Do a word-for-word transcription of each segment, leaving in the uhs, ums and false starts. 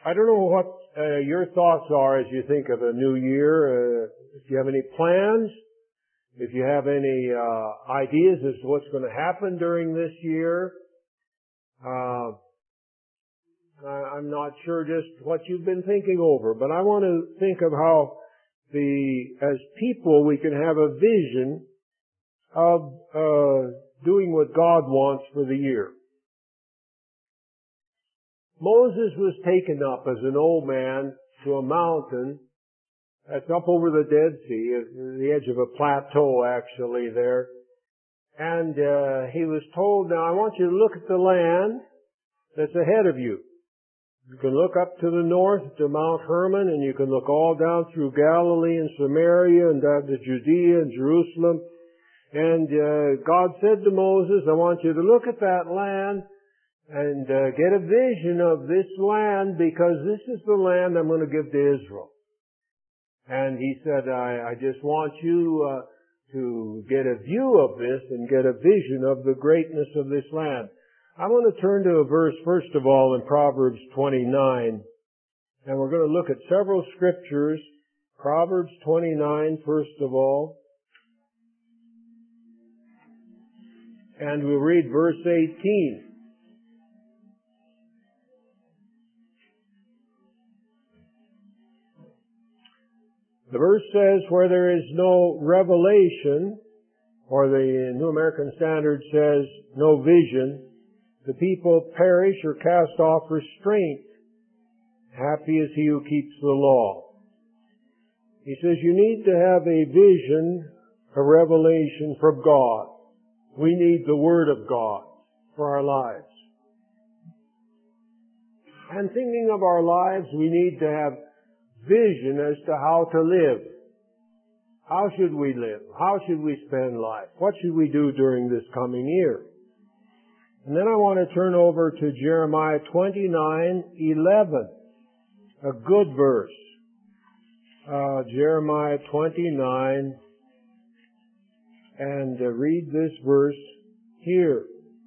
I don't know what uh, your thoughts are as you think of a new year. Uh, if you have any plans, if you have any uh, ideas as to what's going to happen during this year. Uh, I, I'm not sure just what you've been thinking over, but I want to think of how the, as people, we can have a vision of uh, doing what God wants for the year. Moses was taken up as an old man to a mountain that's up over the Dead Sea, at the edge of a plateau actually there. And uh, he was told, now I want you to look at the land that's ahead of you. You can look up to the north to Mount Hermon, and you can look all down through Galilee and Samaria and down to Judea and Jerusalem. And uh, God said to Moses, I want you to look at that land and uh, get a vision of this land, because this is the land I'm going to give to Israel. And he said, I, I just want you uh, to get a view of this and get a vision of the greatness of this land. I want to turn to a verse, first of all, in Proverbs twenty-nine. And we're going to look at several scriptures. Proverbs twenty-nine, first of all. And we'll read verse eighteen. The verse says, where there is no revelation, or the New American Standard says, no vision, the people perish or cast off restraint. Happy is he who keeps the law. He says you need to have a vision, a revelation from God. We need the Word of God for our lives. And thinking of our lives, we need to have vision as to how to live. How should we live? How should we spend life? What should we do during this coming year? And then I want to turn over to Jeremiah twenty-nine eleven, a good verse. Uh, Jeremiah twenty-nine, and uh, read this verse here.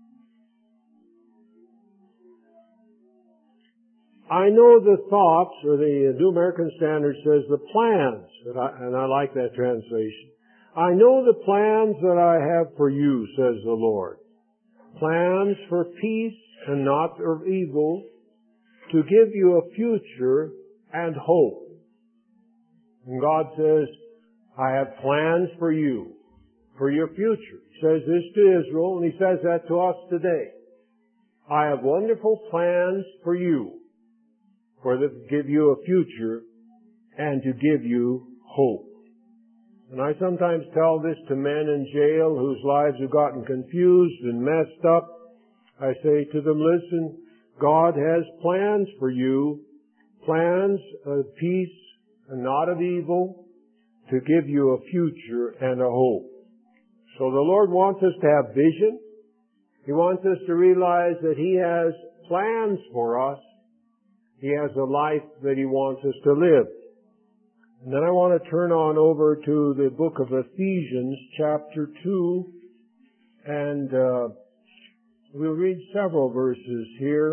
I know the thoughts, or the New American Standard says the plans, that I, and I like that translation. I know the plans that I have for you, says the Lord. Plans for peace and not of evil, to give you a future and hope. And God says, I have plans for you, for your future. He says this to Israel, and He says that to us today. I have wonderful plans for you, for to give you a future and to give you hope. And I sometimes tell this to men in jail whose lives have gotten confused and messed up. I say to them, listen, God has plans for you, plans of peace and not of evil, to give you a future and a hope. So the Lord wants us to have vision. He wants us to realize that He has plans for us. He has a life that He wants us to live. And then I want to turn on over to the book of Ephesians, chapter two, and uh, we'll read several verses here.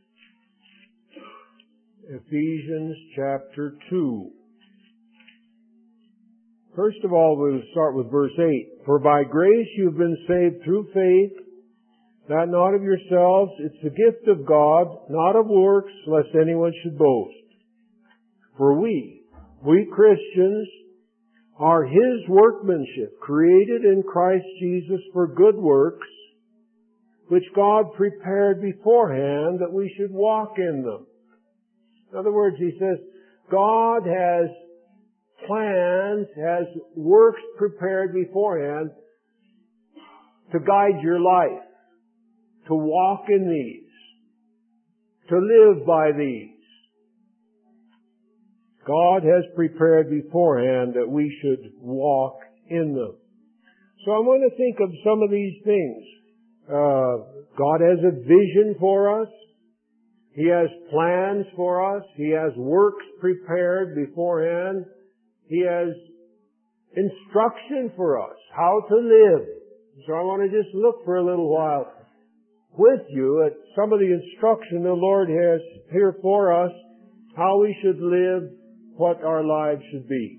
Ephesians, chapter two. First of all, we'll start with verse eight. For by grace you've been saved through faith, that not of yourselves, it's the gift of God, not of works, lest anyone should boast. For we, we Christians, are His workmanship, created in Christ Jesus for good works, which God prepared beforehand that we should walk in them. In other words, he says, God has plans, has works prepared beforehand to guide your life, to walk in these, to live by these. God has prepared beforehand that we should walk in them. So I want to think of some of these things. Uh, God has a vision for us. He has plans for us. He has works prepared beforehand. He has instruction for us, how to live. So I want to just look for a little while with you at some of the instruction the Lord has here for us how we should live, what our lives should be.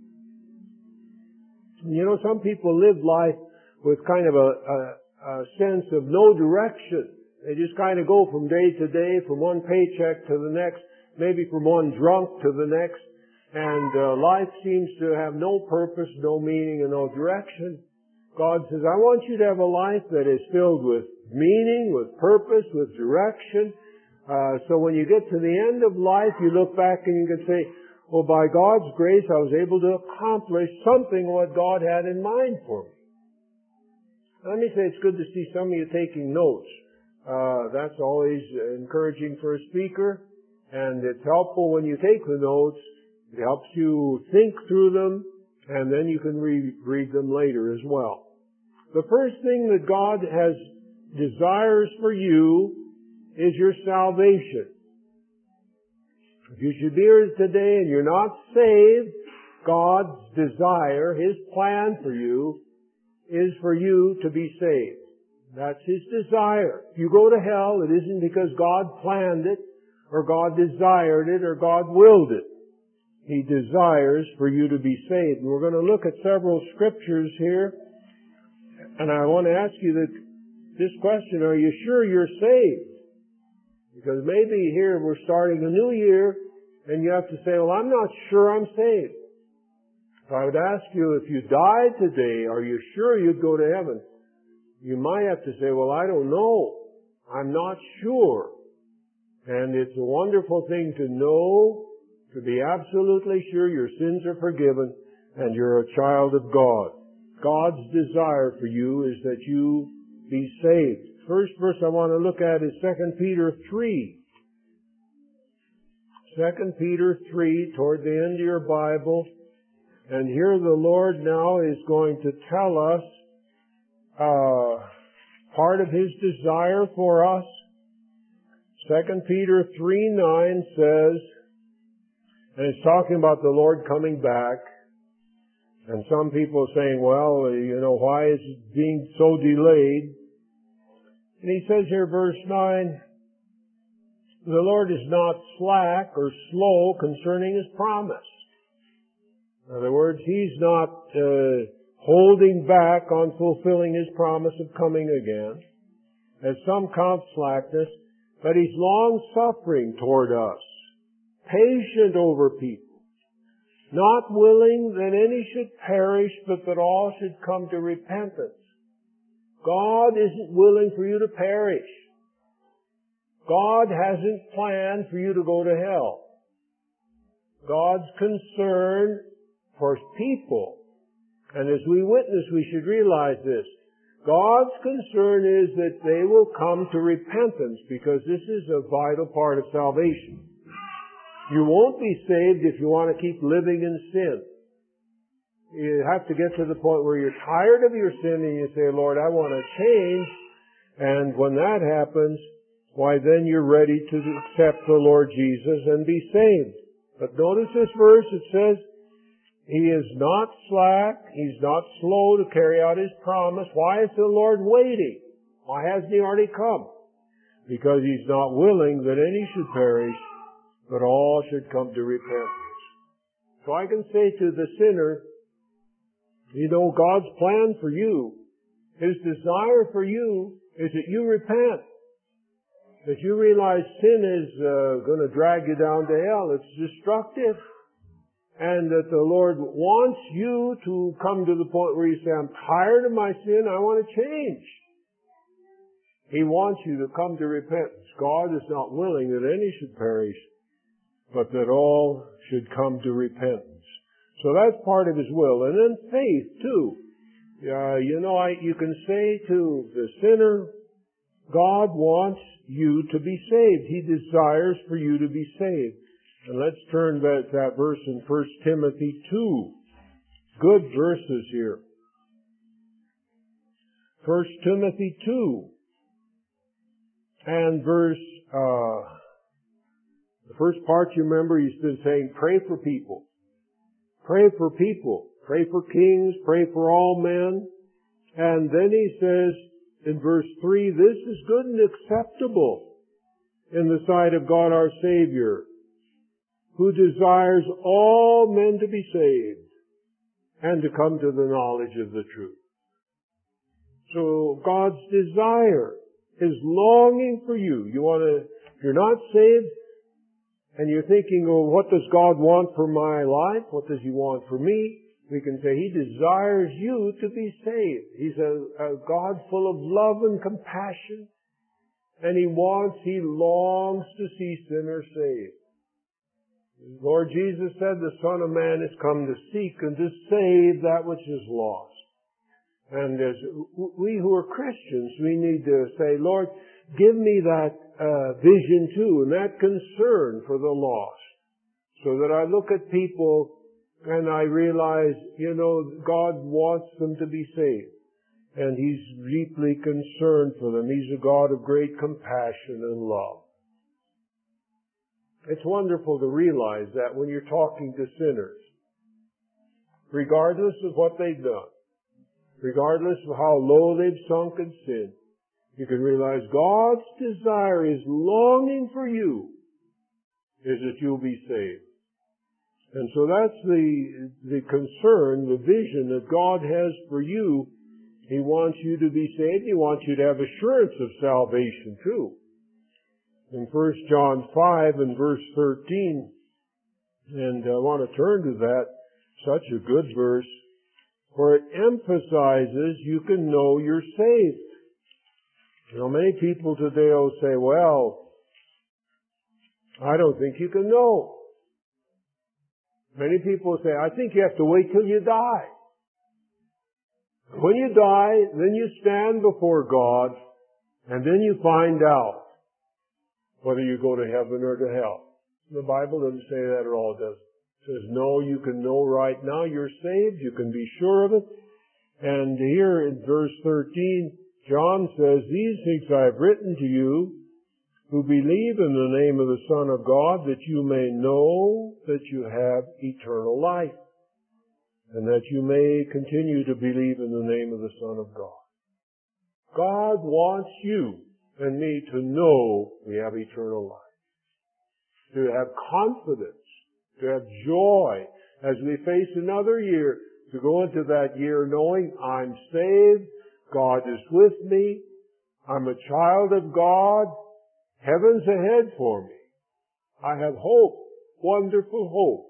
You know, some people live life with kind of a, a, a sense of no direction. They just kind of go from day to day, from one paycheck to the next, maybe from one drunk to the next, and uh, life seems to have no purpose, no meaning, and no direction. God says, I want you to have a life that is filled with meaning, with purpose, with direction. Uh, so when you get to the end of life, you look back and you can say, well, by God's grace, I was able to accomplish something what God had in mind for me. Let me say it's good to see some of you taking notes. Uh, that's always encouraging for a speaker, and it's helpful when you take the notes. It helps you think through them, and then you can re- read them later as well. The first thing that God has desires for you is your salvation. If you should be here today and you're not saved, God's desire, His plan for you, is for you to be saved. That's His desire. If you go to hell, it isn't because God planned it, or God desired it, or God willed it. He desires for you to be saved. And we're going to look at several scriptures here. And I want to ask you that, this question, are you sure you're saved? Because maybe here we're starting a new year and you have to say, well, I'm not sure I'm saved. So I would ask you, if you died today, are you sure you'd go to heaven? You might have to say, well, I don't know. I'm not sure. And it's a wonderful thing to know, to be absolutely sure your sins are forgiven and you're a child of God. God's desire for you is that you be saved. First verse I want to look at is Second Peter three. Second Peter three, toward the end of your Bible. And here the Lord now is going to tell us uh, part of His desire for us. Second Peter three nine says, and it's talking about the Lord coming back. And some people are saying, well, you know, why is it being so delayed? And He says here, verse nine, the Lord is not slack or slow concerning His promise. In other words, He's not uh, holding back on fulfilling His promise of coming again, as some count slackness, but He's long-suffering toward us, patient over people, not willing that any should perish, but that all should come to repentance. God isn't willing for you to perish. God hasn't planned for you to go to hell. God's concern for people, and as we witness, we should realize this. God's concern is that they will come to repentance, because this is a vital part of salvation. You won't be saved if you want to keep living in sin. You have to get to the point where you're tired of your sin and you say, Lord, I want to change. And when that happens, why then you're ready to accept the Lord Jesus and be saved. But notice this verse, it says, He is not slack, He's not slow to carry out His promise. Why is the Lord waiting? Why hasn't He already come? Because He's not willing that any should perish, but all should come to repentance. So I can say to the sinner, you know, God's plan for you, His desire for you is that you repent. That you realize sin is uh, going to drag you down to hell. It's destructive. And that the Lord wants you to come to the point where you say, I'm tired of my sin, I want to change. He wants you to come to repentance. God is not willing that any should perish, but that all should come to repentance. So that's part of His will. And then faith, too. Uh, you know, I, you can say to the sinner, God wants you to be saved. He desires for you to be saved. And let's turn that, that verse in First Timothy two. Good verses here. First Timothy two. And verse, uh, the first part you remember, He's been saying, pray for people. Pray for people. Pray for kings. Pray for all men. And then He says in verse three, this is good and acceptable in the sight of God our Savior, who desires all men to be saved and to come to the knowledge of the truth. So God's desire, His longing for you. You want to, if you're not saved, and you're thinking, oh, what does God want for my life? What does He want for me? We can say He desires you to be saved. He's a, a God full of love and compassion. And He wants, He longs to see sinners saved. Lord Jesus said the Son of Man has come to seek and to save that which is lost. And as we who are Christians, we need to say, Lord, give me that uh, vision too, and that concern for the lost, so that I look at people and I realize, you know, God wants them to be saved, and He's deeply concerned for them. He's a God of great compassion and love. It's wonderful to realize that when you're talking to sinners, regardless of what they've done, regardless of how low they've sunk in sin, you can realize God's desire, His longing for you, is that you'll be saved. And so that's the, the concern, the vision that God has for you. He wants you to be saved. He wants you to have assurance of salvation too. In First John five and verse thirteen, and I want to turn to that, such a good verse, where it emphasizes you can know you're saved. You know, many people today will say, well, I don't think you can know. Many people say, I think you have to wait till you die. When you die, then you stand before God, and then you find out whether you go to heaven or to hell. The Bible doesn't say that at all, does it? It says, no, you can know right now you're saved. You can be sure of it. And here in verse thirteen, John says, these things I have written to you who believe in the name of the Son of God, that you may know that you have eternal life, and that you may continue to believe in the name of the Son of God. God wants you and me to know we have eternal life, to have confidence, to have joy as we face another year, to go into that year knowing I'm saved, God is with me, I'm a child of God, heaven's ahead for me. I have hope, wonderful hope.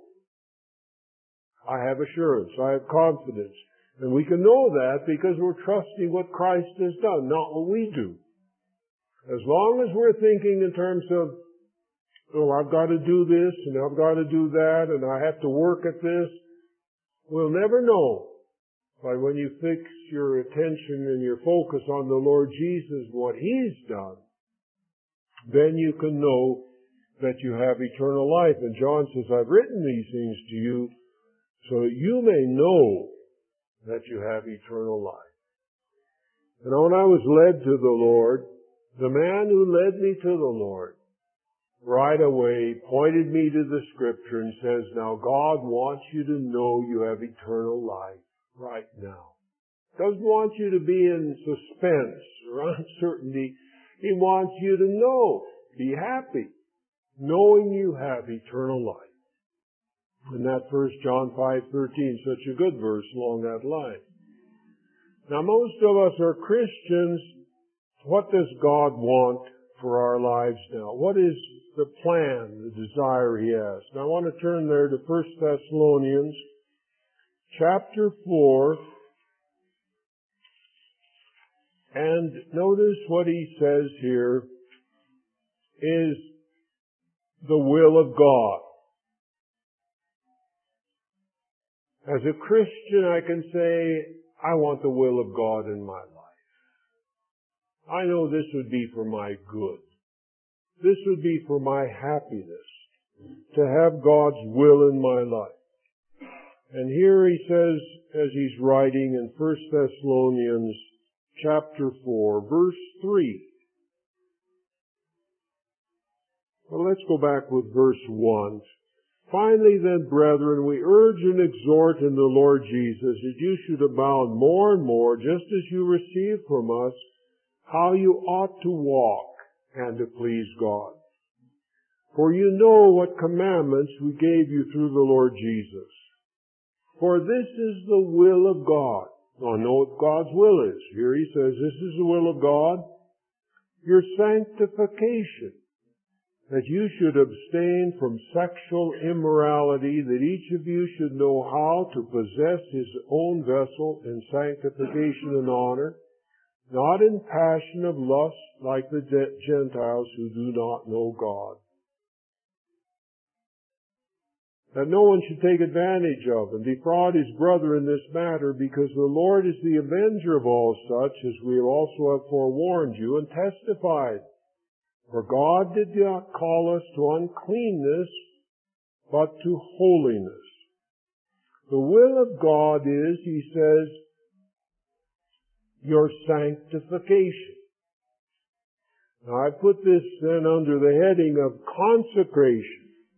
I have assurance, I have confidence. And we can know that because we're trusting what Christ has done, not what we do. As long as we're thinking in terms of, oh, I've got to do this, and I've got to do that, and I have to work at this, we'll never know. But when you fix your attention and your focus on the Lord Jesus, what He's done, then you can know that you have eternal life. And John says, I've written these things to you so that you may know that you have eternal life. And when I was led to the Lord, the man who led me to the Lord right away pointed me to the Scripture and says, now God wants you to know you have eternal life right now. Doesn't want you to be in suspense or uncertainty. He wants you to know, be happy, knowing you have eternal life. And that First John five thirteen, such a good verse along that line. Now most of us are Christians. What does God want for our lives now? What is the plan, the desire He has? Now I want to turn there to First Thessalonians chapter four, and notice what he says here is the will of God. As a Christian, I can say, I want the will of God in my life. I know this would be for my good. This would be for my happiness, to have God's will in my life. And here he says, as he's writing in First Thessalonians chapter four, verse three. Well, let's go back with verse one. Finally then, brethren, we urge and exhort in the Lord Jesus that you should abound more and more, just as you receive from us how you ought to walk and to please God. For you know what commandments we gave you through the Lord Jesus. For this is the will of God. Now, I know what God's will is. Here he says, this is the will of God, your sanctification, that you should abstain from sexual immorality, that each of you should know how to possess his own vessel in sanctification and honor, not in passion of lust like the Gentiles who do not know God. That no one should take advantage of and defraud his brother in this matter, because the Lord is the avenger of all such, as we also have forewarned you and testified. For God did not call us to uncleanness, but to holiness. The will of God is, he says, your sanctification. Now I put this then under the heading of consecration.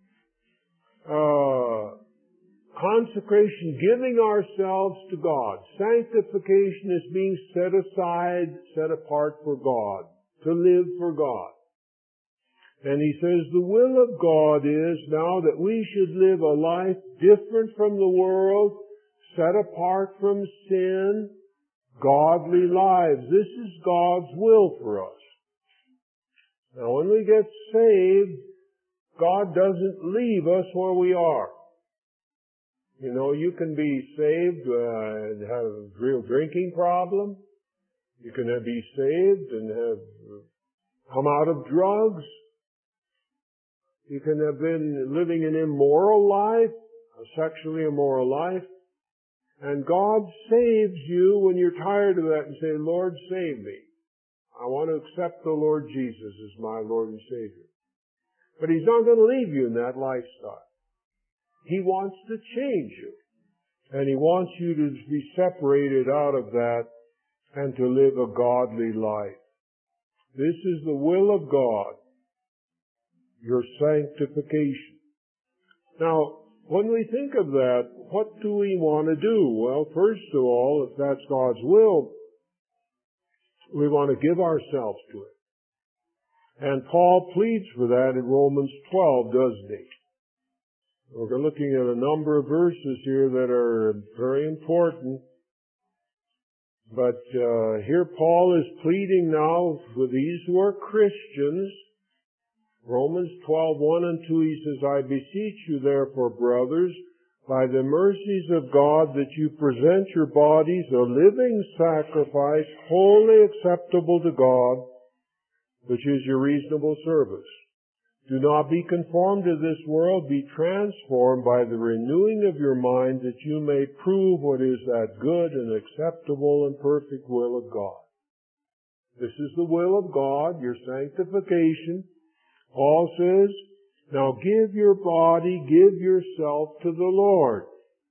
Uh, consecration, giving ourselves to God. Sanctification is being set aside, set apart for God, to live for God. And he says the will of God is now that we should live a life different from the world, set apart from sin, godly lives. This is God's will for us. Now when we get saved, God doesn't leave us where we are. You know, you can be saved uh, and have a real drinking problem. You can be saved and have come out of drugs. You can have been living an immoral life, a sexually immoral life. And God saves you when you're tired of that and say, Lord, save me. I want to accept the Lord Jesus as my Lord and Savior. But he's not going to leave you in that lifestyle. He wants to change you. And he wants you to be separated out of that and to live a godly life. This is the will of God, your sanctification. Now, when we think of that, what do we want to do? Well, first of all, if that's God's will, we want to give ourselves to it. And Paul pleads for that in Romans twelve, doesn't he? We're looking at a number of verses here that are very important. But uh, here Paul is pleading now for these who are Christians. Romans twelve, one and two, he says, I beseech you therefore, brothers, by the mercies of God, that you present your bodies a living sacrifice, wholly acceptable to God, which is your reasonable service. Do not be conformed to this world, be transformed by the renewing of your mind, that you may prove what is that good and acceptable and perfect will of God. This is the will of God, your sanctification. Paul says, now give your body, give yourself to the Lord.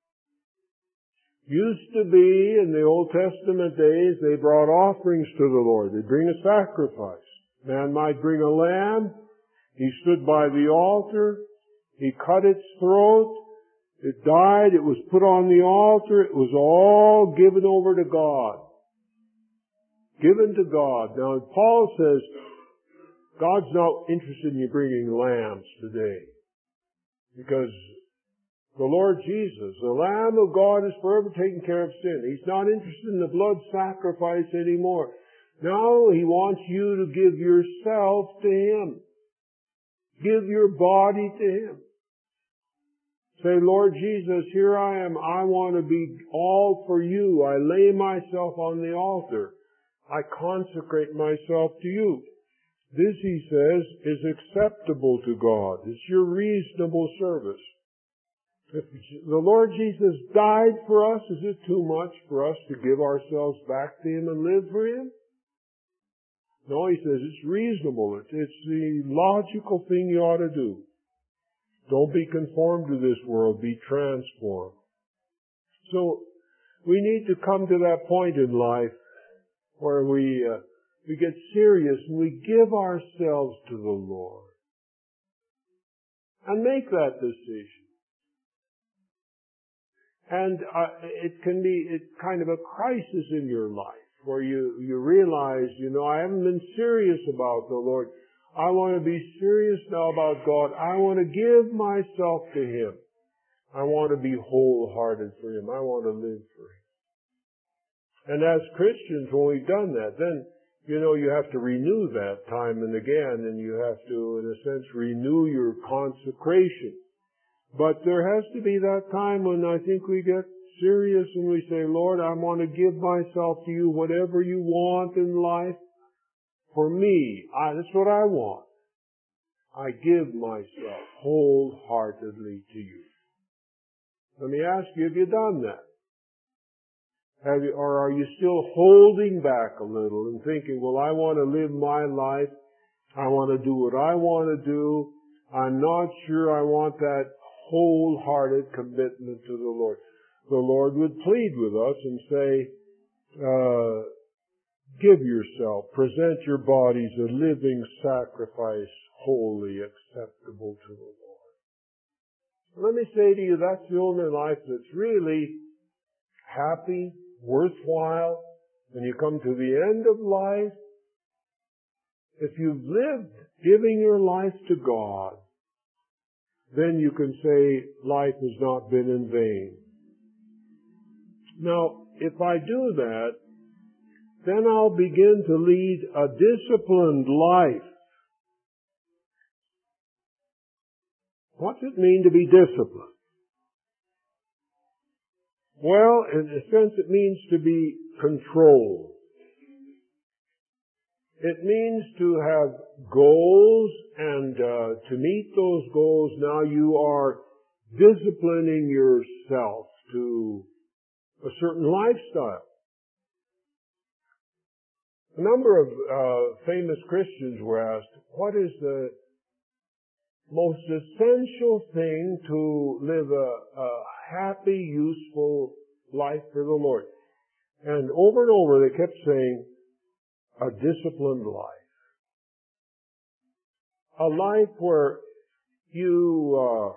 Used to be, in the Old Testament days, they brought offerings to the Lord. They'd bring a sacrifice. Man might bring a lamb. He stood by the altar. He cut its throat. It died. It was put on the altar. It was all given over to God. Given to God. Now, Paul says, God's not interested in you bringing lambs today. Because the Lord Jesus, the Lamb of God, is forever taking care of sin. He's not interested in the blood sacrifice anymore. Now He wants you to give yourself to Him. Give your body to Him. Say, Lord Jesus, here I am. I want to be all for you. I lay myself on the altar. I consecrate myself to you. This, he says, is acceptable to God. It's your reasonable service. If the Lord Jesus died for us, is it too much for us to give ourselves back to Him and live for Him? No, he says it's reasonable. It's, it's the logical thing you ought to do. Don't be conformed to this world. Be transformed. So, we need to come to that point in life where we... Uh, We get serious and we give ourselves to the Lord. And make that decision. And uh, it can be it kind of a crisis in your life where you, you realize, you know, I haven't been serious about the Lord. I want to be serious now about God. I want to give myself to Him. I want to be wholehearted for Him. I want to live for Him. And as Christians, when we've done that, then, you know, you have to renew that time and again, and you have to, in a sense, renew your consecration. But there has to be that time when I think we get serious and we say, Lord, I want to give myself to You, whatever You want in life. For me, I, that's what I want. I give myself wholeheartedly to You. Let me ask you, have you done that? Have you, or are you still holding back a little and thinking, well, I want to live my life. I want to do what I want to do. I'm not sure I want that wholehearted commitment to the Lord. The Lord would plead with us and say, uh, give yourself, present your bodies a living sacrifice, holy, acceptable to the Lord. Let me say to you, that's the only life that's really happy, worthwhile. When you come to the end of life, if you've lived giving your life to God, then you can say life has not been in vain. Now, if I do that, then I'll begin to lead a disciplined life. What's it mean to be disciplined? Well, in a sense, it means to be controlled. It means to have goals, and uh, to meet those goals, now you are disciplining yourself to a certain lifestyle. A number of uh, famous Christians were asked, what is the most essential thing to live a, a happy, useful life for the Lord? And over and over they kept saying, a disciplined life. A life where you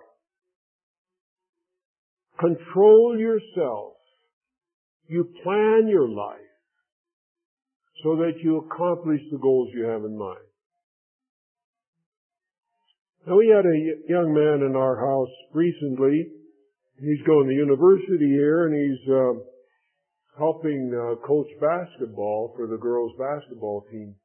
uh, control yourself. You plan your life so that you accomplish the goals you have in mind. Now, we had a young man in our house recently. He's going to university here, and he's uh, helping uh, coach basketball for the girls' basketball team.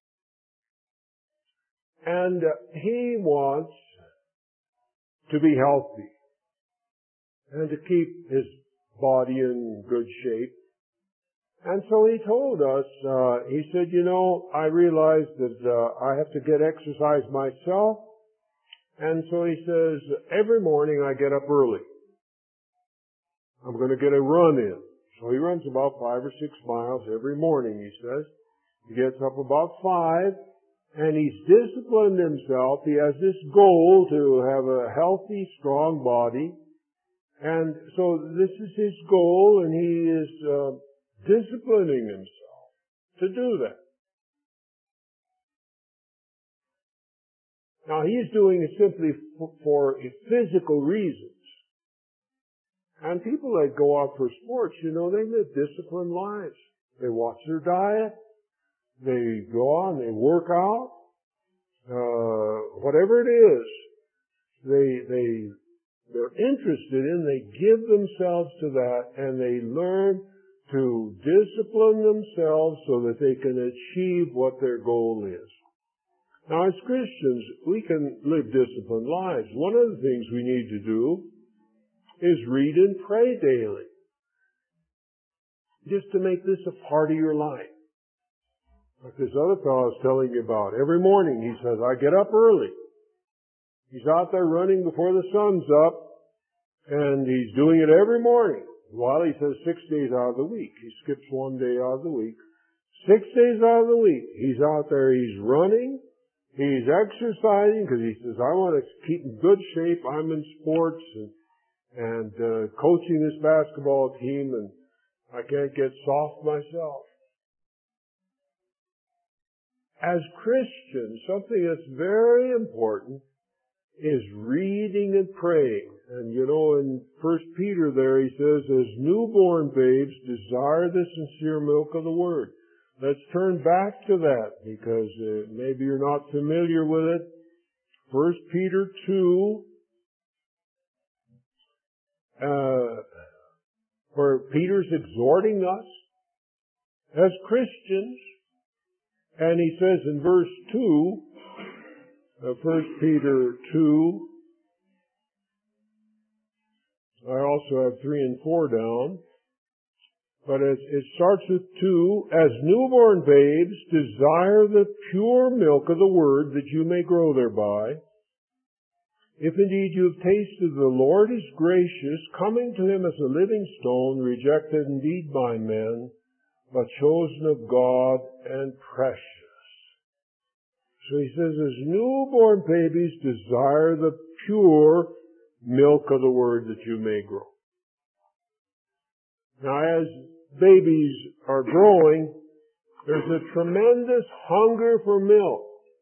And uh, he wants to be healthy and to keep his body in good shape. And so he told us, uh, he said, you know, I realized that uh, I have to get exercise myself. And so he says, every morning I get up early. I'm going to get a run in. So he runs about five or six miles every morning, he says. He gets up about five, and he's disciplined himself. He has this goal to have a healthy, strong body. And so this is his goal, and he is uh, disciplining himself to do that. Now, he's doing it simply for, for physical reasons. And people that go out for sports, you know, they live disciplined lives. They watch their diet. They go on, they work out. Uh, whatever it is, they, they, they're interested in, they give themselves to that, and they learn to discipline themselves so that they can achieve what their goal is. Now, as Christians, we can live disciplined lives. One of the things we need to do is read and pray daily. Just to make this a part of your life. Like this other fellow I was telling you about. Every morning he says, I get up early. He's out there running before the sun's up, and he's doing it every morning. Well, he says six days out of the week. He skips one day out of the week. Six days out of the week, he's out there, he's running, he's exercising, because he says, I want to keep in good shape. I'm in sports and, and uh, coaching this basketball team, and I can't get soft myself. As Christians, something that's very important is reading and praying. And you know, in First Peter there he says, as newborn babes, desire the sincere milk of the Word, Let's turn back to that because uh, maybe you're not familiar with it. First Peter two, uh, where Peter's exhorting us as Christians, and he says in verse two, uh, First Peter two, I also have three and four down. But it, it starts with two. As newborn babes, desire the pure milk of the word that you may grow thereby. If indeed you have tasted the Lord is gracious, coming to him as a living stone, rejected indeed by men, but chosen of God and precious. So he says, as newborn babies, desire the pure milk of the word that you may grow. Now, as babies are growing, there's a tremendous hunger for milk.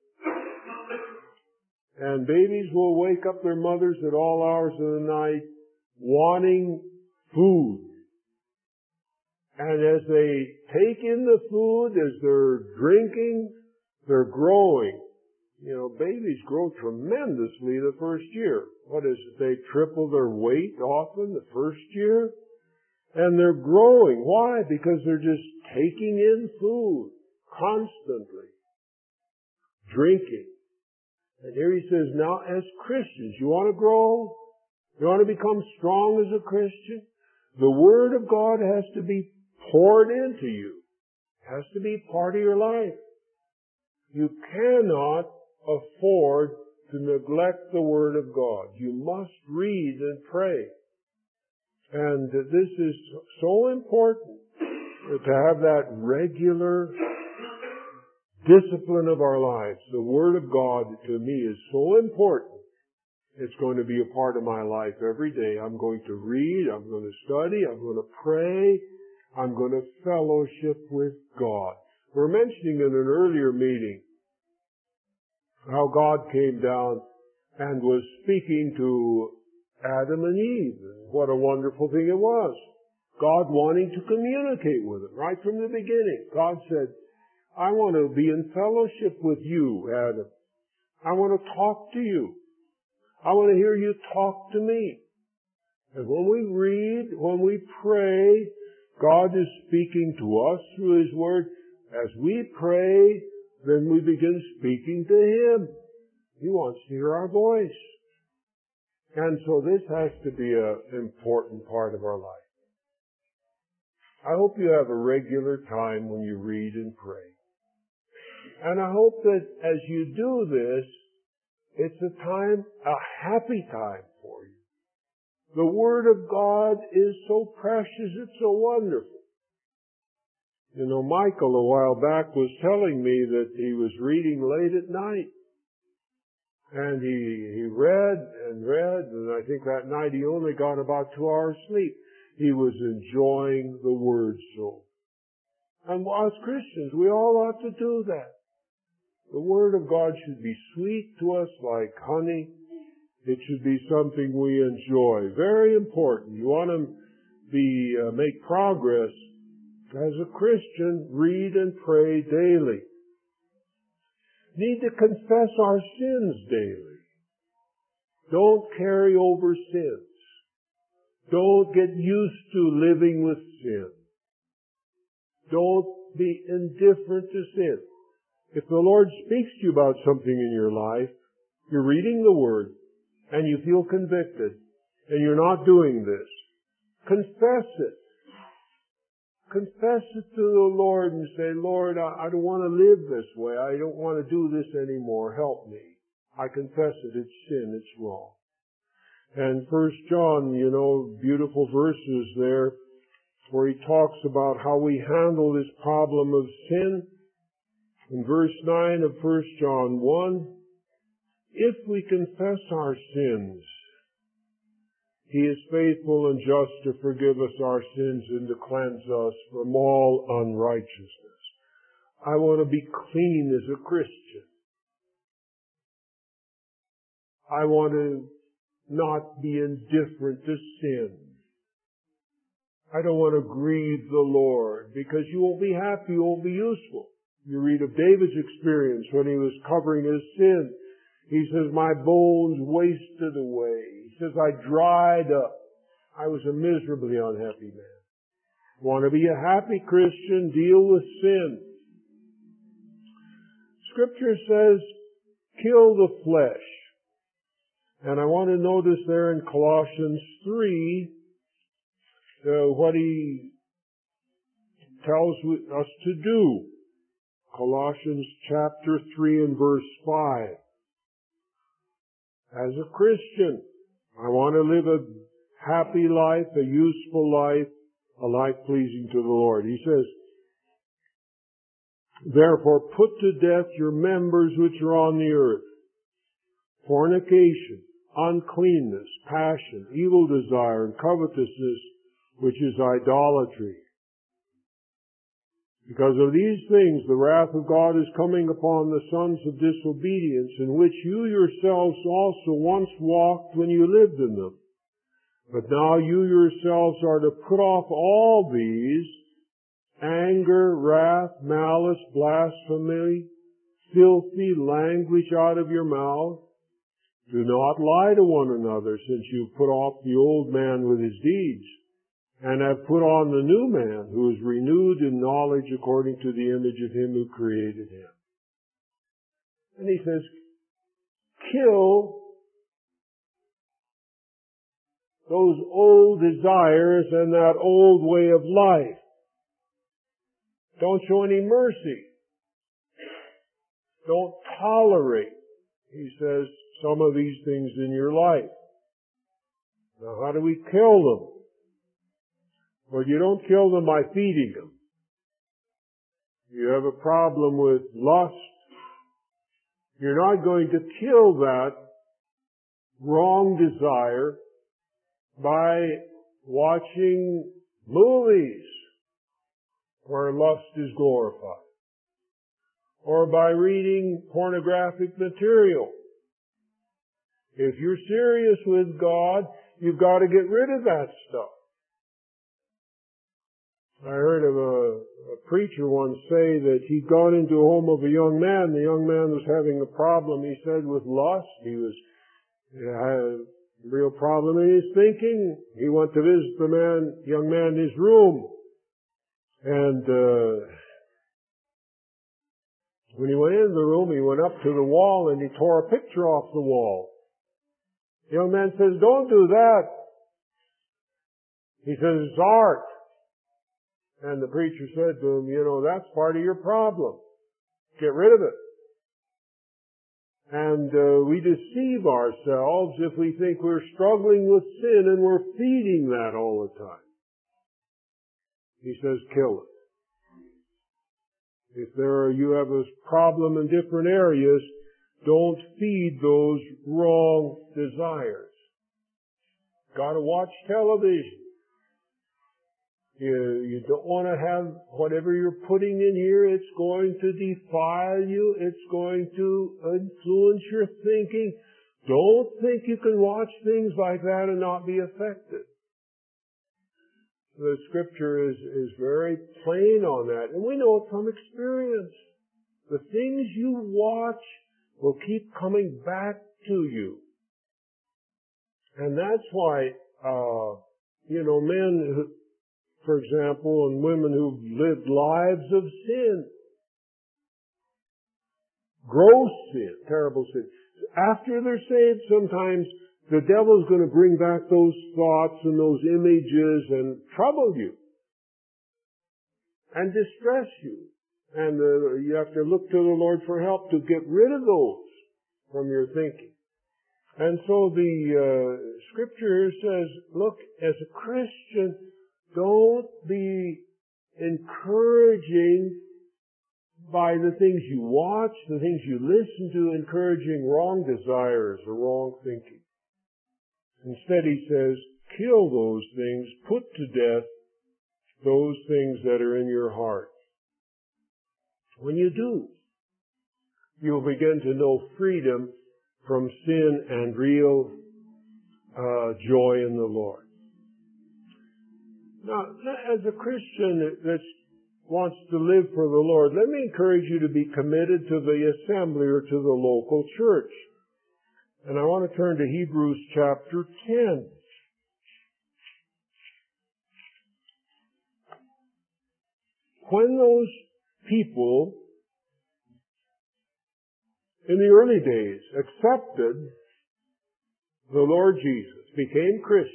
And babies will wake up their mothers at all hours of the night wanting food. And as they take in the food, as they're drinking, they're growing. You know, babies grow tremendously the first year. What is it? They triple their weight often the first year. And they're growing. Why? Because they're just taking in food constantly. Drinking. And here he says, now as Christians, you want to grow? You want to become strong as a Christian? The Word of God has to be poured into you. It has to be part of your life. You cannot afford to neglect the Word of God. You must read and pray. And this is so important to have that regular discipline of our lives. The Word of God to me is so important. It's going to be a part of my life every day. I'm going to read, I'm going to study, I'm going to pray, I'm going to fellowship with God. We're mentioning in an earlier meeting how God came down and was speaking to Adam and Eve. What a wonderful thing it was. God wanting to communicate with them right from the beginning. God said, I want to be in fellowship with you, Adam. I want to talk to you. I want to hear you talk to me. And when we read, when we pray, God is speaking to us through His Word. As we pray, then we begin speaking to Him. He wants to hear our voice. And so this has to be an important part of our life. I hope you have a regular time when you read and pray. And I hope that as you do this, it's a time, a happy time for you. The Word of God is so precious, it's so wonderful. You know, Michael a while back was telling me that he was reading late at night. And he, he read and read, and I think that night he only got about two hours sleep. He was enjoying the Word so. And as Christians, we all ought to do that. The Word of God should be sweet to us like honey. It should be something we enjoy. Very important. You want to be, uh, make progress. As a Christian, read and pray daily. Need to confess our sins daily. Don't carry over sins. Don't get used to living with sin. Don't be indifferent to sin. If the Lord speaks to you about something in your life, you're reading the Word, and you feel convicted, and you're not doing this, confess it. Confess it to the Lord and say, Lord, I, I don't want to live this way. I don't want to do this anymore. Help me. I confess it. It's sin. It's wrong. And First John, you know, beautiful verses there where he talks about how we handle this problem of sin. In verse nine of First John one, if we confess our sins, He is faithful and just to forgive us our sins and to cleanse us from all unrighteousness. I want to be clean as a Christian. I want to not be indifferent to sin. I don't want to grieve the Lord, because you won't be happy, you won't be useful. You read of David's experience when he was covering his sin. He says, my bones wasted away. He says, I dried up. I was a miserably unhappy man. Want to be a happy Christian? Deal with sin. Scripture says, kill the flesh. And I want to notice there in Colossians three, uh, what he tells us to do. Colossians chapter three and verse five. As a Christian, I want to live a happy life, a useful life, a life pleasing to the Lord. He says, therefore put to death your members which are on the earth, fornication, uncleanness, passion, evil desire, and covetousness, which is idolatry. Because of these things, the wrath of God is coming upon the sons of disobedience, in which you yourselves also once walked when you lived in them. But now you yourselves are to put off all these: anger, wrath, malice, blasphemy, filthy language out of your mouth. Do not lie to one another, since you've put off the old man with his deeds, and have put on the new man, who is renewed in knowledge according to the image of him who created him. And he says, kill those old desires and that old way of life. Don't show any mercy. Don't tolerate, he says, some of these things in your life. Now, how do we kill them? Well, you don't kill them by feeding them. You have a problem with lust. You're not going to kill that wrong desire by watching movies where lust is glorified, or by reading pornographic material. If you're serious with God, you've got to get rid of that stuff. I heard of a, a preacher once say that he'd gone into a home of a young man. The young man was having a problem, he said, with lust. He was he had a real problem in his thinking. He went to visit the man, young man in his room. And uh, when he went into the room, he went up to the wall and he tore a picture off the wall. The young man says, don't do that. He says, it's art. And the preacher said to him, you know, that's part of your problem. Get rid of it. And uh, we deceive ourselves if we think we're struggling with sin and we're feeding that all the time. He says, kill it. If there are, you have a problem in different areas, don't feed those wrong desires. Got to watch television. You, you don't want to have whatever you're putting in here. It's going to defile you. It's going to influence your thinking. Don't think you can watch things like that and not be affected. The scripture is, is very plain on that. And we know it from experience. The things you watch will keep coming back to you. And that's why, uh, you know, men who, for example, and women who've lived lives of sin. Gross sin, terrible sin. After they're saved, sometimes the devil's going to bring back those thoughts and those images and trouble you. And distress you. And uh, you have to look to the Lord for help to get rid of those from your thinking. And so the uh, scripture here says, look, as a Christian, don't be encouraging by the things you watch, the things you listen to, encouraging wrong desires or wrong thinking. Instead, he says, kill those things, put to death those things that are in your heart. When you do, you'll begin to know freedom from sin and real uh, joy in the Lord. Now, as a Christian that wants to live for the Lord, let me encourage you to be committed to the assembly or to the local church. And I want to turn to Hebrews chapter ten. When those people in the early days accepted the Lord Jesus, became Christians,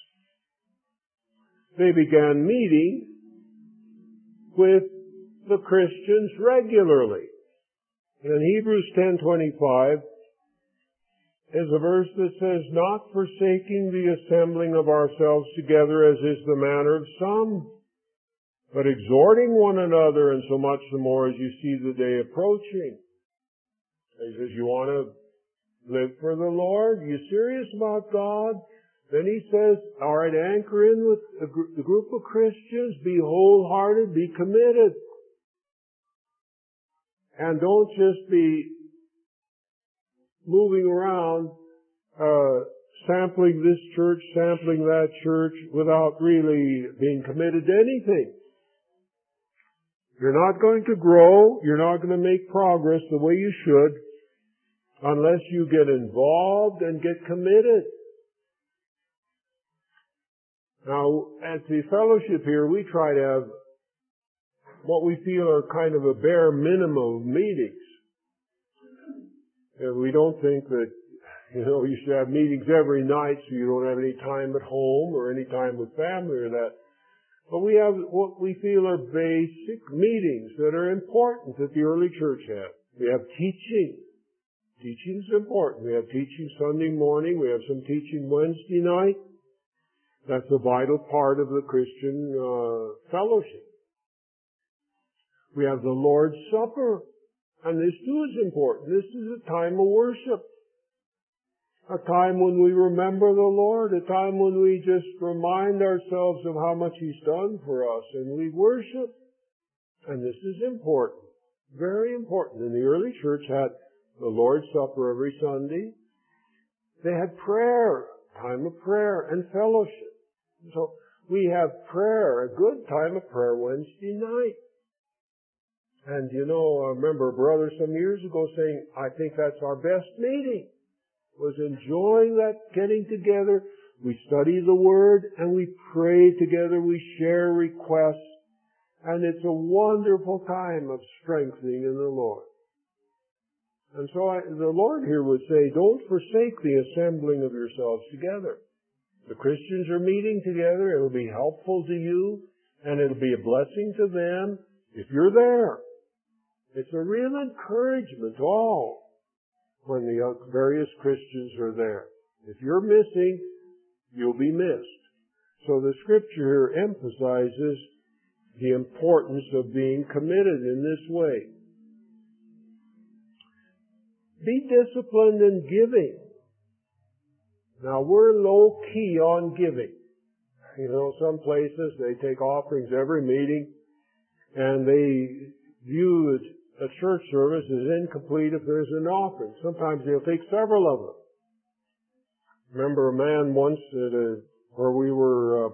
they began meeting with the Christians regularly. And in Hebrews ten twenty-five is a verse that says, not forsaking the assembling of ourselves together as is the manner of some, but exhorting one another, and so much the more as you see the day approaching. He says, you want to live for the Lord? You serious about God? Then he says, all right, anchor in with a gr- the group of Christians, be wholehearted, be committed. And don't just be moving around, uh, sampling this church, sampling that church, without really being committed to anything. You're not going to grow, you're not going to make progress the way you should, unless you get involved and get committed. Now, at the fellowship here, we try to have what we feel are kind of a bare minimum of meetings. And we don't think that, you know, you should have meetings every night so you don't have any time at home or any time with family or that. But we have what we feel are basic meetings that are important that the early church had. We have teaching. Teaching is important. We have teaching Sunday morning. We have some teaching Wednesday night. That's a vital part of the Christian uh, fellowship. We have the Lord's Supper. And this too is important. This is a time of worship. A time when we remember the Lord. A time when we just remind ourselves of how much He's done for us. And we worship. And this is important. Very important. And the early church had the Lord's Supper every Sunday. They had prayer. Time of prayer and fellowship. So we have prayer, a good time of prayer Wednesday night. And you know, I remember a brother some years ago saying, I think that's our best meeting. Was enjoying that getting together. We study the Word and we pray together. We share requests. And it's a wonderful time of strengthening in the Lord. And so I, the Lord here would say, don't forsake the assembling of yourselves together. The Christians are meeting together. It'll be helpful to you, and it'll be a blessing to them if you're there. It's a real encouragement to all when the various Christians are there. If you're missing, you'll be missed. So the Scripture here emphasizes the importance of being committed in this way. Be disciplined in giving. Now, we're low-key on giving. You know, some places they take offerings every meeting, and they view a church service as incomplete if there's an offering. Sometimes they'll take several of them. Remember a man once at a, where we were uh,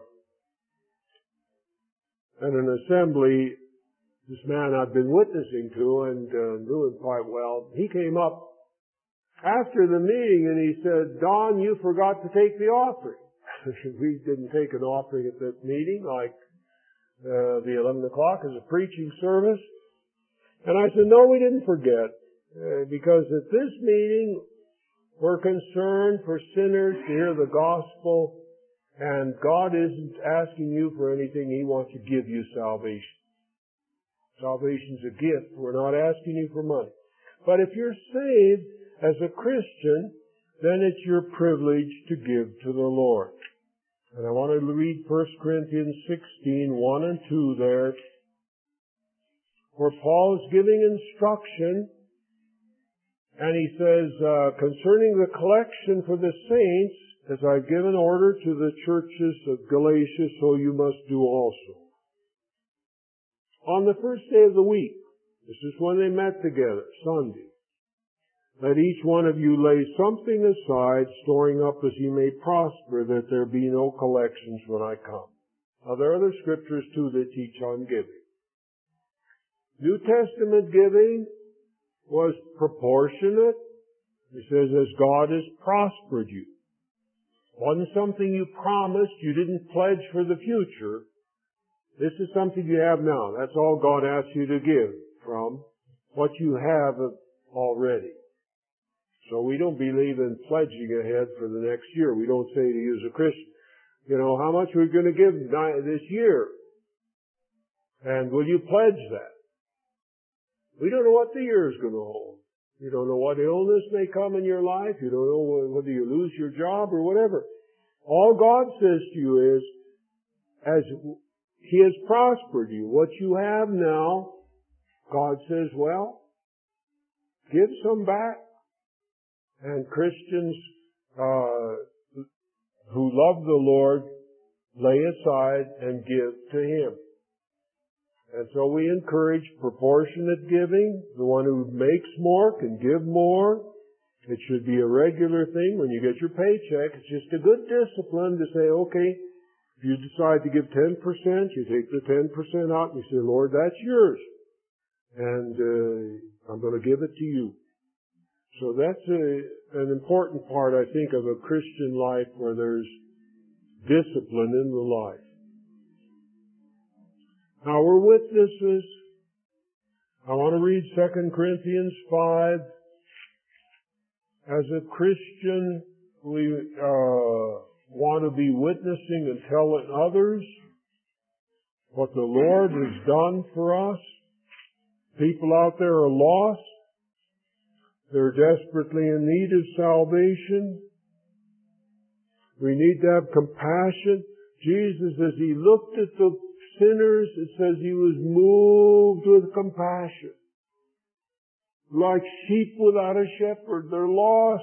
at an assembly, this man I'd been witnessing to and uh, knew him quite well. He came up after the meeting and he said, Don, you forgot to take the offering. We didn't take an offering at that meeting, like uh, the eleven o'clock is a preaching service. And I said, no, we didn't forget, uh, because at this meeting we're concerned for sinners to hear the gospel, and God isn't asking you for anything. He wants to give you salvation. Salvation's a gift. We're not asking you for money. But if you're saved as a Christian, then it's your privilege to give to the Lord. And I want to read First Corinthians sixteen, one and two there, where Paul is giving instruction, and he says, uh, concerning the collection for the saints, as I've given order to the churches of Galatia, so you must do also. On the first day of the week, this is when they met together, Sunday, let each one of you lay something aside, storing up as he may prosper, that there be no collections when I come. Now, there are other scriptures too that teach on giving. New Testament giving was proportionate. It says, as God has prospered you. It wasn't something you promised, you didn't pledge for the future. This is something you have now. That's all God asks you to give from what you have already. So we don't believe in pledging ahead for the next year. We don't say to you as a Christian, you know, how much we're going to give this year? And will you pledge that? We don't know what the year is going to hold. You don't know what illness may come in your life. You don't know whether you lose your job or whatever. All God says to you is, as He has prospered you, what you have now, God says, well, give some back. And Christians uh, who love the Lord lay aside and give to Him. And so we encourage proportionate giving. The one who makes more can give more. It should be a regular thing. When you get your paycheck, it's just a good discipline to say, okay, if you decide to give ten percent, you take the ten percent out and you say, Lord, that's yours. And uh, I'm going to give it to you. So that's a, an important part, I think, of a Christian life where there's discipline in the life. Now, we're witnesses. I want to read Second Corinthians five. As a Christian, we uh, want to be witnessing and telling others what the Lord has done for us. People out there are lost. They're desperately in need of salvation. We need to have compassion. Jesus, as He looked at the sinners, it says He was moved with compassion. Like sheep without a shepherd, they're lost.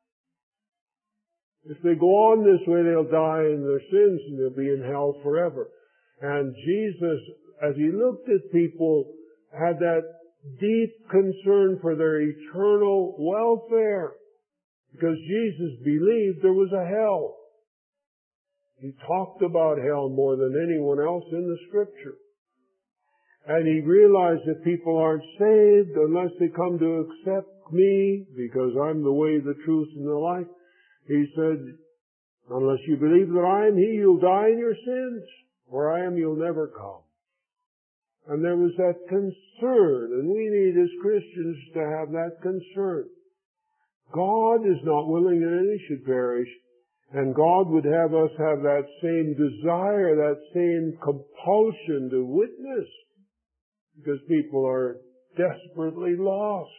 If they go on this way, they'll die in their sins and they'll be in hell forever. And Jesus, as He looked at people, had that deep concern for their eternal welfare. Because Jesus believed there was a hell. He talked about hell more than anyone else in the Scripture. And He realized that people aren't saved unless they come to accept Me, because I'm the way, the truth, and the life. He said, unless you believe that I am He, you'll die in your sins. Where I am, you'll never come. And there was that concern, and we need as Christians to have that concern. God is not willing that any should perish, and God would have us have that same desire, that same compulsion to witness, because people are desperately lost.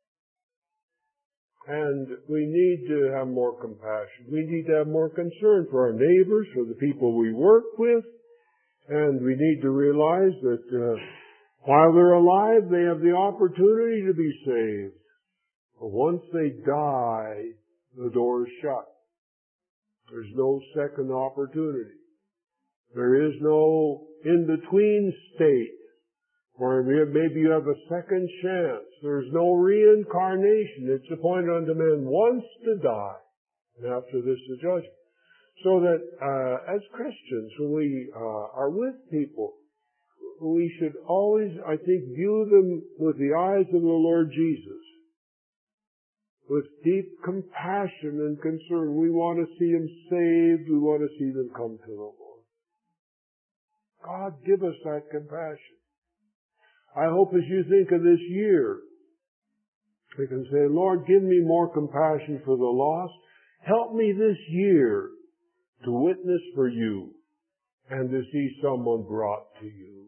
And we need to have more compassion. We need to have more concern for our neighbors, for the people we work with. And we need to realize that uh, while they're alive, they have the opportunity to be saved. But once they die, the door is shut. There's no second opportunity. There is no in-between state where maybe you have a second chance. There's no reincarnation. It's appointed unto men once to die, and after this the judgment. So that uh, as Christians, when we uh, are with people, we should always, I think, view them with the eyes of the Lord Jesus, with deep compassion and concern. We want to see them saved. We want to see them come to the Lord. God, give us that compassion. I hope as you think of this year, you can say, Lord, give me more compassion for the lost. Help me this year to witness for You and to see someone brought to You.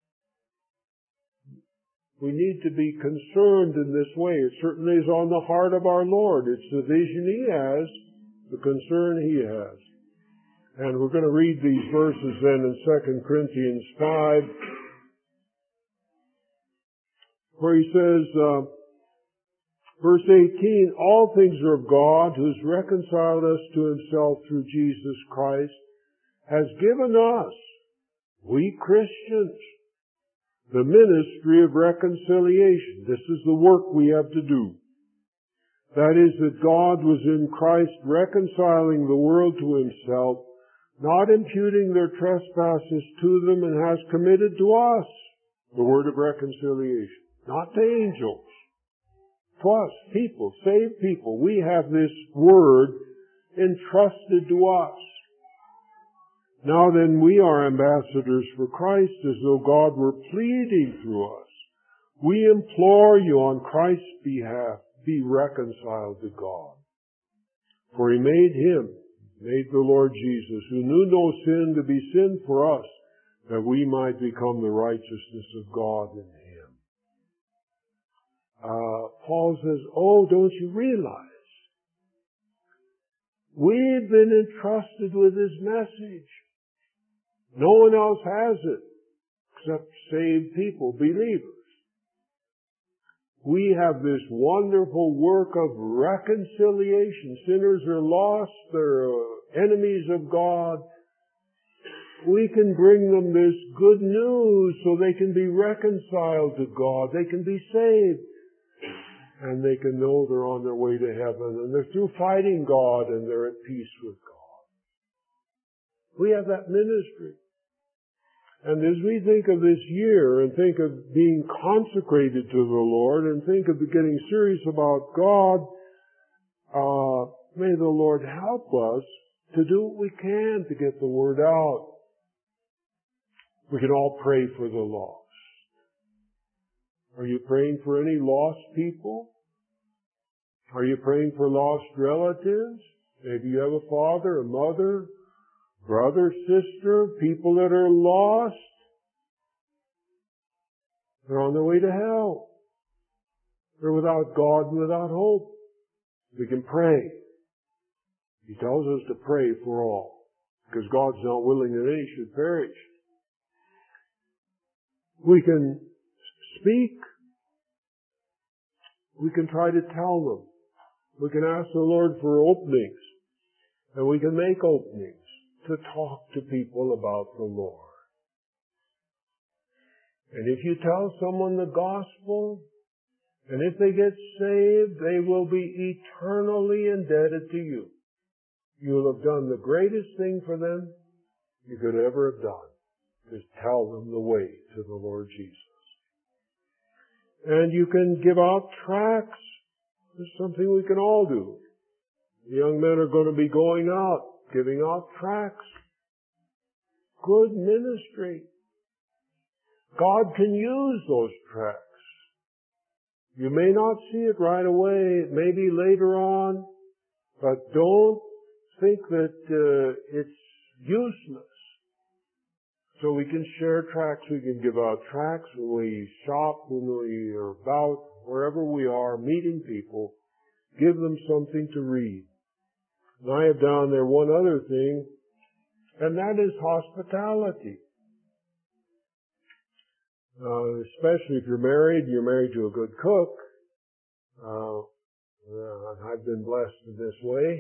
We need to be concerned in this way. It certainly is on the heart of our Lord. It's the vision He has, the concern He has. And we're going to read these verses then in Second Corinthians five, where he says, uh, verse eighteen, all things are of God, who has reconciled us to Himself through Jesus Christ, has given us, we Christians, the ministry of reconciliation. This is the work we have to do. That is, that God was in Christ reconciling the world to Himself, not imputing their trespasses to them, and has committed to us the word of reconciliation. Not to angels. To us, people, saved people. We have this word entrusted to us. Now then, we are ambassadors for Christ, as though God were pleading through us. We implore you on Christ's behalf, be reconciled to God. For He made Him, made the Lord Jesus, who knew no sin, to be sin for us, that we might become the righteousness of God in Him. Uh, Paul says, oh, don't you realize? We've been entrusted with His message. No one else has it, except saved people, believers. We have this wonderful work of reconciliation. Sinners are lost. They're enemies of God. We can bring them this good news so they can be reconciled to God. They can be saved. And they can know they're on their way to heaven. And they're through fighting God and they're at peace with God. We have that ministry. And as we think of this year and think of being consecrated to the Lord and think of getting serious about God, uh, may the Lord help us to do what we can to get the word out. We can all pray for the lost. Are you praying for any lost people? Are you praying for lost relatives? Maybe you have a father, a mother, brother, sister, people that are lost. They're on their way to hell. They're without God and without hope. We can pray. He tells us to pray for all, because God's not willing that any should perish. We can speak. We can try to tell them. We can ask the Lord for openings. And we can make openings to talk to people about the Lord. And if you tell someone the gospel, and if they get saved, they will be eternally indebted to you. You'll have done the greatest thing for them you could ever have done. Just tell them the way to the Lord Jesus. And you can give out tracts. It's something we can all do. The young men are going to be going out, giving out tracts. Good ministry. God can use those tracts. You may not see it right away. It may be later on. But don't think that uh, it's useless. So we can share tracts. We can give out tracts when we shop, when we are about, wherever we are, meeting people. Give them something to read. And I have down there one other thing, and that is hospitality. Uh, especially if you're married, you're married to a good cook. Uh, uh, I've been blessed in this way.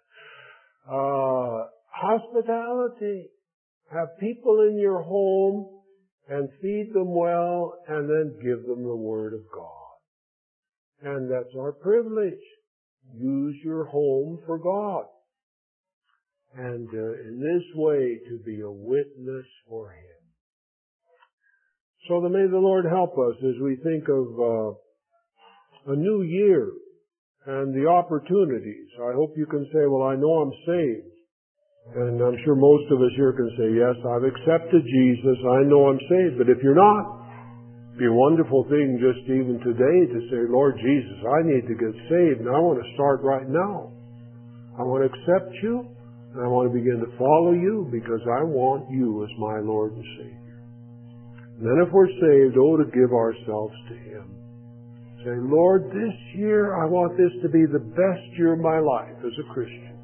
uh, hospitality. Have people in your home and feed them well and then give them the Word of God. And that's our privilege. Use your home for God. And uh, in this way to be a witness for Him. So that may the Lord help us as we think of uh, a new year and the opportunities. I hope you can say, well, I know I'm saved. And I'm sure most of us here can say, yes, I've accepted Jesus. I know I'm saved. But if you're not, it'd be a wonderful thing just even today to say, Lord Jesus, I need to get saved and I want to start right now. I want to accept you and I want to begin to follow you because I want you as my Lord and Savior. And then if we're saved, oh, to give ourselves to Him. Say, Lord, this year I want this to be the best year of my life as a Christian.